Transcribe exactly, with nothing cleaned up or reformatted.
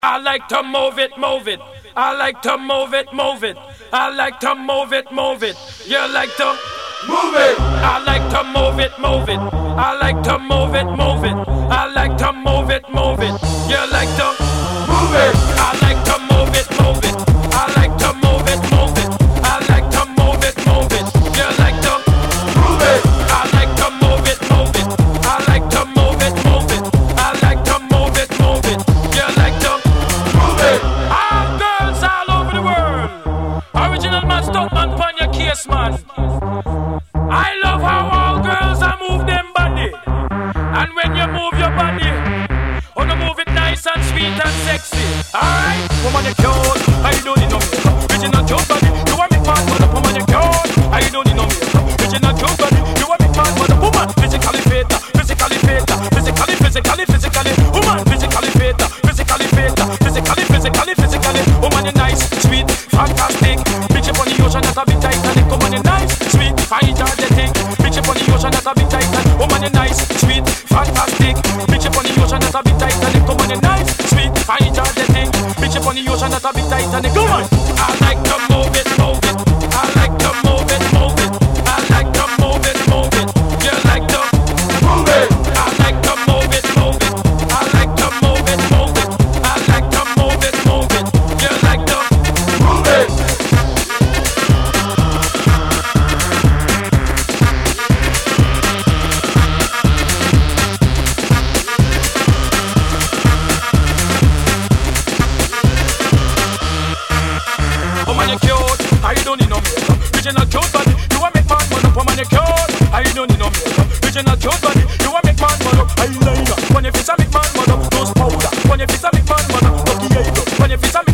I like to move it, move it. I like to move it, move it. I like to move it, move it. You like to move it. I like to move it, move it. I like to move it, move it. I like to move it, move it. You like to move it. I like to move it, move it. I like to move it, move it. I like to move it, move it. You like to move it. I like to move it, move it. I like to move it, move it. I like to move it, move it. You like to move it. All girls all over the world. Original man, stop man, pon your case, man. I love how all girls are move them body. And when you move your body, oh, you move it nice and sweet and sexy. Alright, woman, you cute. I don't need no makeup. Original cute body. You want me man, mother, woman, you cute. I don't need no makeup. Original cute body. You want me man, mother, woman, physically fit, physically fit, physically, physically, physically, woman, physically fit, physically fit, physically, physically, physically, woman, you nice, sweet, fantastic. Bitch up on the ocean, that's a bit Titanic. Woman, you nice, sweet, fine, energetic. Bitch up on the ocean, that's a bit Titanic. Woman, you nice, sweet, fantastic. Bitch up on the ocean, that's a bit Titanic. Woman, you nice, sweet, fine, energetic. Bitch up on the ocean, that's a bit Titanic. Come on, I like to move it, move it. I like to move it, move it. I like to move it, move it. You like to move it. I like to move it, move it. I like to move it, move it. I like to move it, move it. You like to move it. Woman, you cute. I don't need no makeup. Original cute body. You want make man man up. Woman, you cute. I don't need no makeup. Original cute body. You want make man man up. Eyeliner. When your face a make man man up. Nose powder. When your face a make man man up. Lucky eyebrow. When your face a make